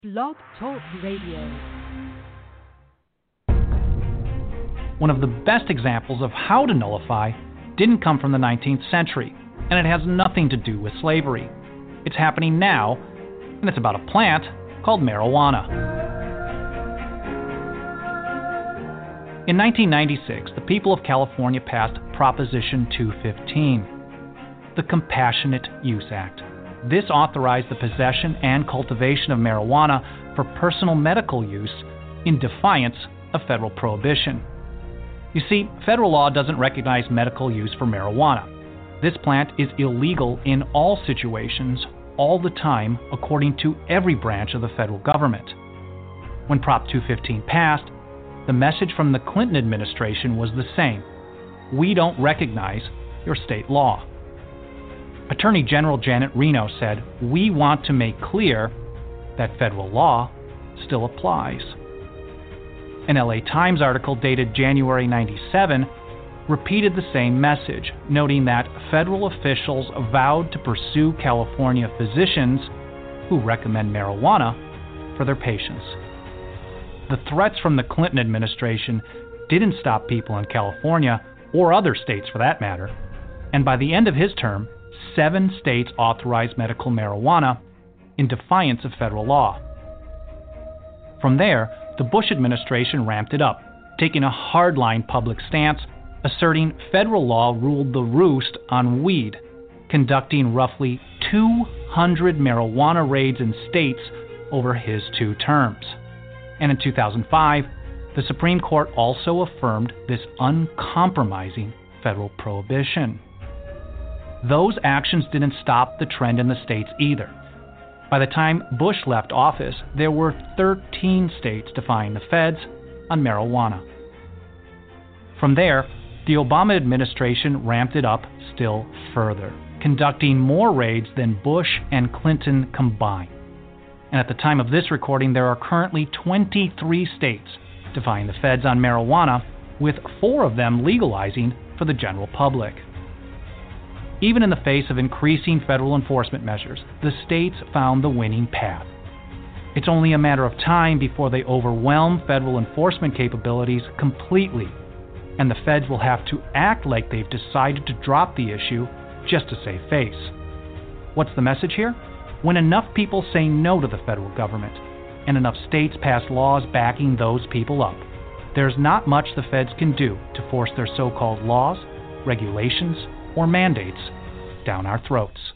Blog Talk Radio. One of the best examples of how to nullify didn't come from the 19th century, and it has nothing to do with slavery. It's happening now, and it's about a plant called marijuana. In 1996, the people of California passed Proposition 215, the Compassionate Use Act. This authorized the possession and cultivation of marijuana for personal medical use in defiance of federal prohibition. You see, federal law doesn't recognize medical use for marijuana. This plant is illegal in all situations, all the time, according to every branch of the federal government. When Prop 215 passed, the message from the Clinton administration was the same. We don't recognize your state law. Attorney General Janet Reno said, "We want to make clear that federal law still applies." An LA Times article dated January 97 repeated the same message, noting that federal officials vowed to pursue California physicians who recommend marijuana for their patients. The threats from the Clinton administration didn't stop people in California, or other states for that matter, and by the end of his term, 7 states authorized medical marijuana in defiance of federal law. From there, the Bush administration ramped it up, taking a hardline public stance, asserting federal law ruled the roost on weed, conducting roughly 200 marijuana raids in states over his 2 terms. And in 2005, the Supreme Court also affirmed this uncompromising federal prohibition. Those actions didn't stop the trend in the states either. By the time Bush left office, there were 13 states defying the feds on marijuana. From there, the Obama administration ramped it up still further, conducting more raids than Bush and Clinton combined. And at the time of this recording, there are currently 23 states defying the feds on marijuana, with 4 of them legalizing for the general public. Even in the face of increasing federal enforcement measures, the states found the winning path. It's only a matter of time before they overwhelm federal enforcement capabilities completely, and the feds will have to act like they've decided to drop the issue just to save face. What's the message here? When enough people say no to the federal government, and enough states pass laws backing those people up, there's not much the feds can do to force their so-called laws, regulations, or mandates down our throats.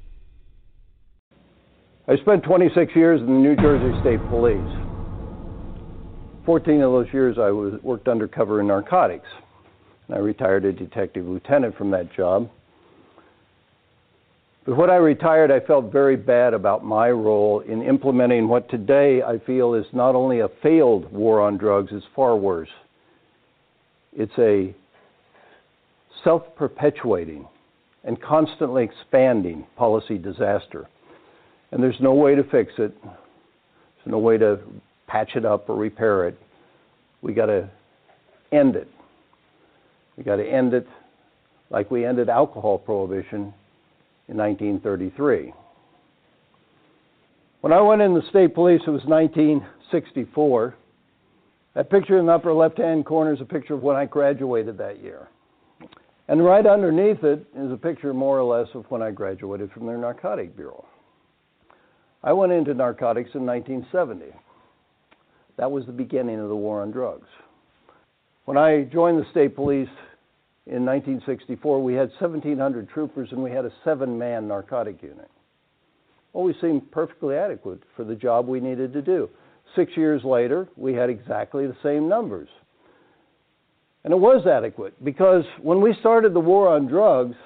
I spent 26 years in the New Jersey State Police. 14 of those years I worked undercover in narcotics. And I retired a detective lieutenant from that job. But when I retired, I felt very bad about my role in implementing what today I feel is not only a failed war on drugs, it's far worse. It's a self-perpetuating and constantly expanding policy disaster. And there's no way to fix it. There's no way to patch it up or repair it. We got to end it. We got to end it like we ended alcohol prohibition in 1933. When I went in the state police, it was 1964. That picture in the upper left-hand corner is a picture of when I graduated that year. And right underneath it is a picture more or less of when I graduated from their narcotic bureau. I went into narcotics in 1970. That was the beginning of the war on drugs. When I joined the state police in 1964, we had 1,700 troopers and we had a 7-man narcotic unit. Always seemed perfectly adequate for the job we needed to do. 6 years later, we had exactly the same numbers. And it was adequate because when we started the war on drugs,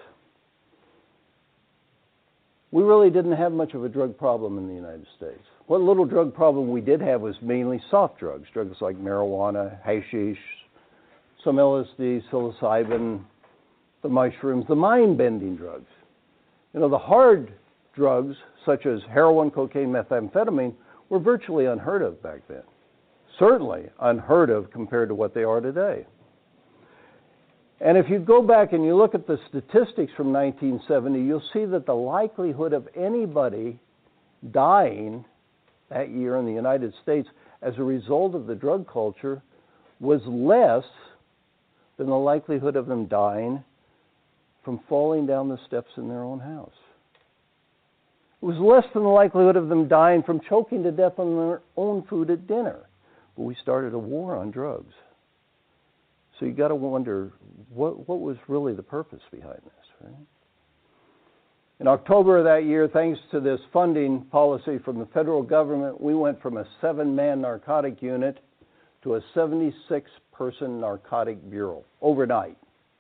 we really didn't have much of a drug problem in the United States. What little drug problem we did have was mainly soft drugs, drugs like marijuana, hashish, some LSD, psilocybin, the mushrooms, the mind-bending drugs. You know, the hard drugs, such as heroin, cocaine, methamphetamine, were virtually unheard of back then. Certainly unheard of compared to what they are today. And if you go back and you look at the statistics from 1970, you'll see that the likelihood of anybody dying that year in the United States as a result of the drug culture was less than the likelihood of them dying from falling down the steps in their own house. It was less than the likelihood of them dying from choking to death on their own food at dinner. But we started a war on drugs. So you got to wonder, what was really the purpose behind this, right? In October of that year, thanks to this funding policy from the federal government, we went from a 7-man narcotic unit to a 76-person narcotic bureau overnight.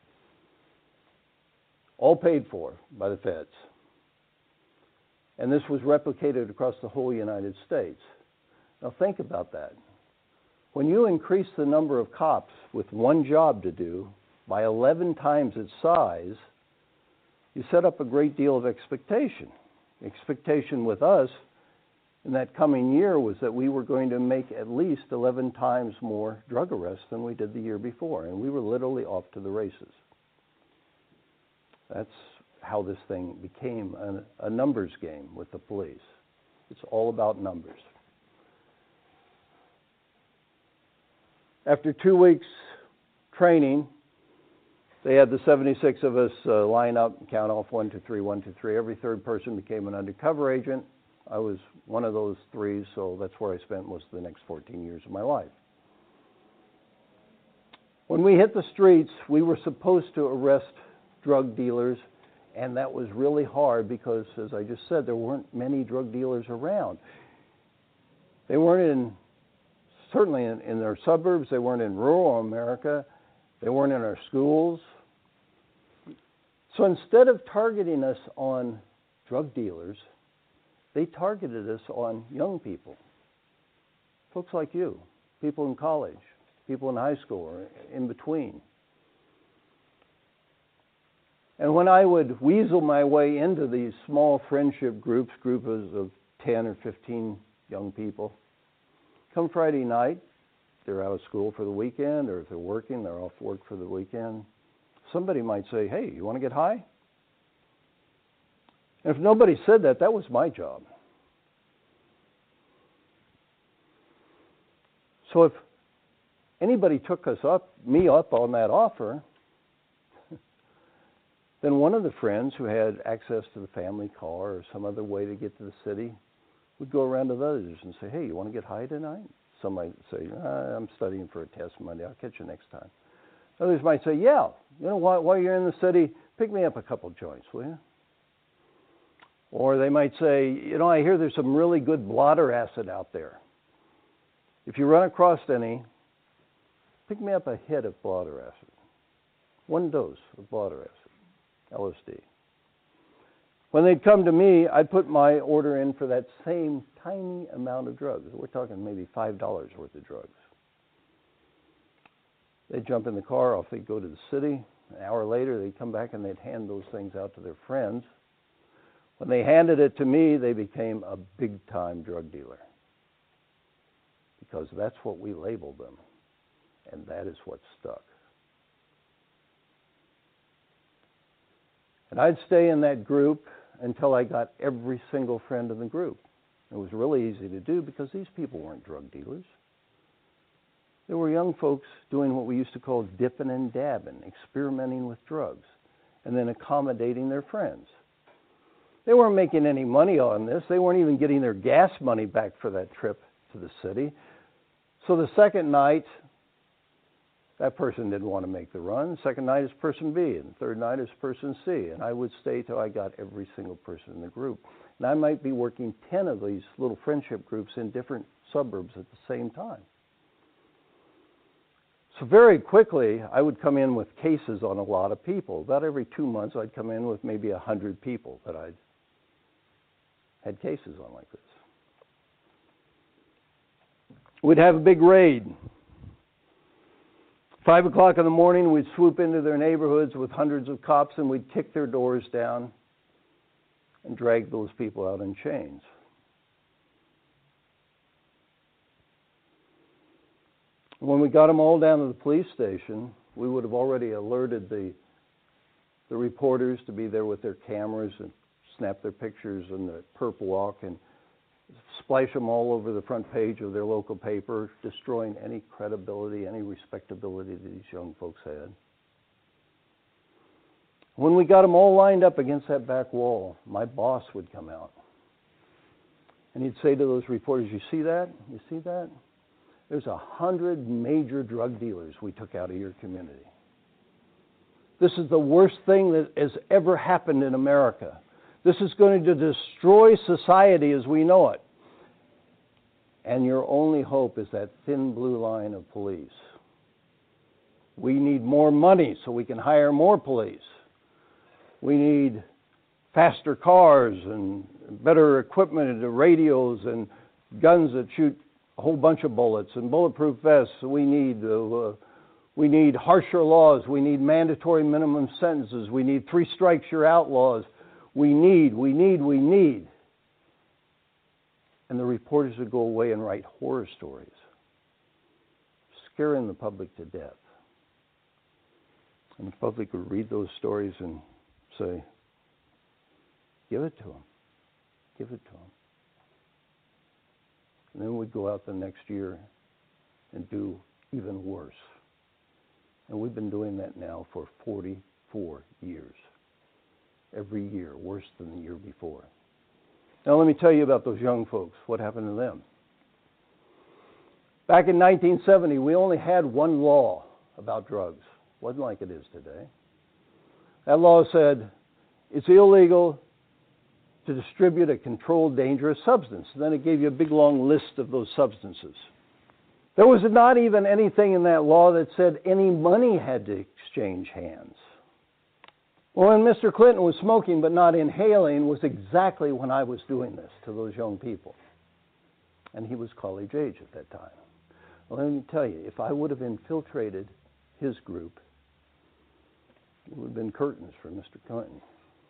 All paid for by the feds. And this was replicated across the whole United States. Now think about that. When you increase the number of cops with one job to do by 11 times its size, you set up a great deal of expectation. Expectation with us in that coming year was that we were going to make at least 11 times more drug arrests than we did the year before, and we were literally off to the races. That's how this thing became a numbers game with the police. It's all about numbers. After 2 weeks training, they had the 76 of us line up and count off 1, 2, 3, 1, 2, 3. Every third person became an undercover agent. I was one of those 3, so that's where I spent most of the next 14 years of my life. When we hit the streets, we were supposed to arrest drug dealers, and that was really hard because, as I just said, there weren't many drug dealers around. They weren't certainly in their suburbs, they weren't in rural America, they weren't in our schools. So instead of targeting us on drug dealers, they targeted us on young people. Folks like you, people in college, people in high school, or in between. And when I would weasel my way into these small friendship groups of 10 or 15 young people, come Friday night, they're out of school for the weekend, or if they're working, they're off work for the weekend. Somebody might say, hey, you want to get high? And if nobody said that, that was my job. So if anybody took me up on that offer, then one of the friends who had access to the family car or some other way to get to the city would go around to the others and say, hey, you want to get high tonight? Some might say, I'm studying for a test Monday, I'll catch you next time. Others might say, yeah, while you're in the city, pick me up a couple joints, will you? Or they might say, I hear there's some really good blotter acid out there. If you run across any, pick me up a hit of blotter acid. 1 dose of blotter acid, LSD. When they'd come to me, I'd put my order in for that same tiny amount of drugs. We're talking maybe $5 worth of drugs. They'd jump in the car, off they'd go to the city. An hour later, they'd come back and they'd hand those things out to their friends. When they handed it to me, they became a big-time drug dealer. Because that's what we labeled them. And that is what stuck. And I'd stay in that group until I got every single friend in the group. It was really easy to do because these people weren't drug dealers. They were young folks doing what we used to call dipping and dabbing, experimenting with drugs, and then accommodating their friends. They weren't making any money on this. They weren't even getting their gas money back for that trip to the city. So the second night, that person didn't want to make the run. Second night is person B, and third night is person C. And I would stay till I got every single person in the group. And I might be working 10 of these little friendship groups in different suburbs at the same time. So very quickly, I would come in with cases on a lot of people. About every 2 months, I'd come in with maybe 100 people that I'd had cases on like this. We'd have a big raid. 5 o'clock in the morning, we'd swoop into their neighborhoods with hundreds of cops, and we'd kick their doors down and drag those people out in chains. When we got them all down to the police station, we would have already alerted the reporters to be there with their cameras and snap their pictures in the perp walk and splash them all over the front page of their local paper, destroying any credibility, any respectability that these young folks had. When we got them all lined up against that back wall, my boss would come out. And he'd say to those reporters, you see that? You see that? There's 100 major drug dealers we took out of your community. This is the worst thing that has ever happened in America. This is going to destroy society as we know it. And your only hope is that thin blue line of police. We need more money so we can hire more police. We need faster cars and better equipment and radios and guns that shoot a whole bunch of bullets and bulletproof vests. We need harsher laws. We need mandatory minimum sentences. We need 3 strikes, you're outlaws. We need. And the reporters would go away and write horror stories, scaring the public to death. And the public would read those stories and say, give it to them. Give it to them. And then we'd go out the next year and do even worse. And we've been doing that now for 44 years. Every year, worse than the year before. Now let me tell you about those young folks. What happened to them? Back in 1970, we only had one law about drugs. Wasn't like it is today. That law said it's illegal to distribute a controlled dangerous substance. And then it gave you a big long list of those substances. There was not even anything in that law that said any money had to exchange hands. Well, when Mr. Clinton was smoking but not inhaling was exactly when I was doing this to those young people. And he was college age at that time. Well, let me tell you, if I would have infiltrated his group, it would have been curtains for Mr. Clinton.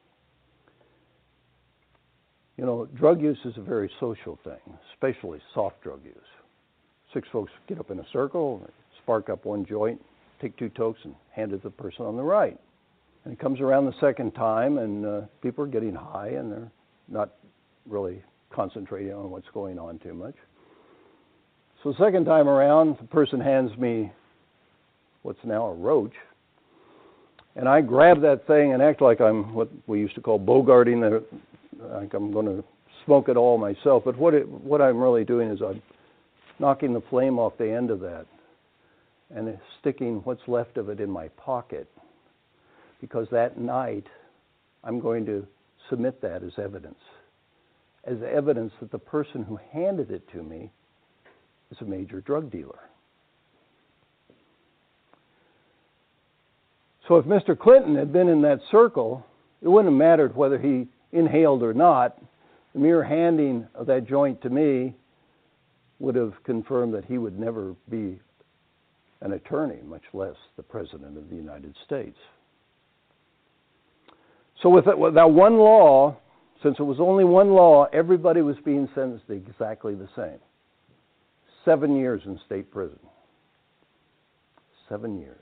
You know, drug use is a very social thing, especially soft drug use. 6 folks get up in a circle, spark up one joint, take 2 tokes, and hand it to the person on the right. And it comes around the second time, and people are getting high, and they're not really concentrating on what's going on too much. So the second time around, the person hands me what's now a roach, and I grab that thing and act like I'm what we used to call bogarting, like I'm going to smoke it all myself. But what I'm really doing is I'm knocking the flame off the end of that and sticking what's left of it in my pocket. Because that night, I'm going to submit that as evidence that the person who handed it to me is a major drug dealer. So if Mr. Clinton had been in that circle, it wouldn't have mattered whether he inhaled or not. The mere handing of that joint to me would have confirmed that he would never be an attorney, much less the President of the United States. So with that one law, since it was only one law, everybody was being sentenced exactly the same. 7 years in state prison. 7 years.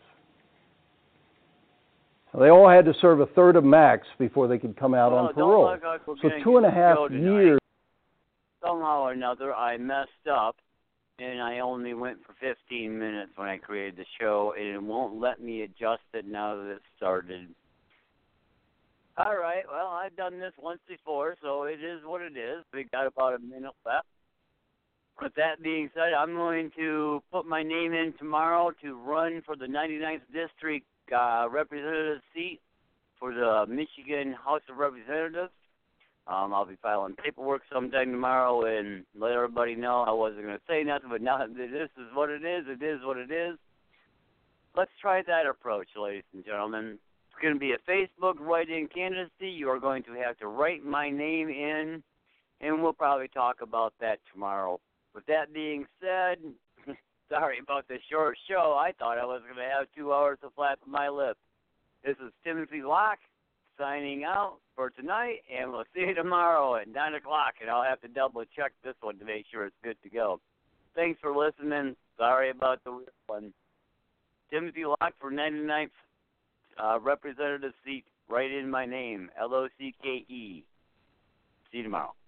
Now, they all had to serve a third of max before they could come out on parole. So 2.5 years. Somehow or another, I messed up, and I only went for 15 minutes when I created the show, and it won't let me adjust it now that it started. All right, well, I've done this once before, so it is what it is. We got about a minute left. With that being said, I'm going to put my name in tomorrow to run for the 99th District representative seat for the Michigan House of Representatives. I'll be filing paperwork sometime tomorrow and let everybody know. I wasn't going to say nothing, but now that this is what it is what it is. Let's try that approach, ladies and gentlemen. It's going to be a Facebook write-in candidacy. You are going to have to write my name in, and we'll probably talk about that tomorrow. With that being said, sorry about the short show. I thought I was going to have 2 hours to flap my lips. This is Timothy Locke signing out for tonight, and we'll see you tomorrow at 9 o'clock, and I'll have to double-check this one to make sure it's good to go. Thanks for listening. Sorry about the weird one. Timothy Locke for 99th representative seat. Write in my name, L-O-C-K-E. See you tomorrow.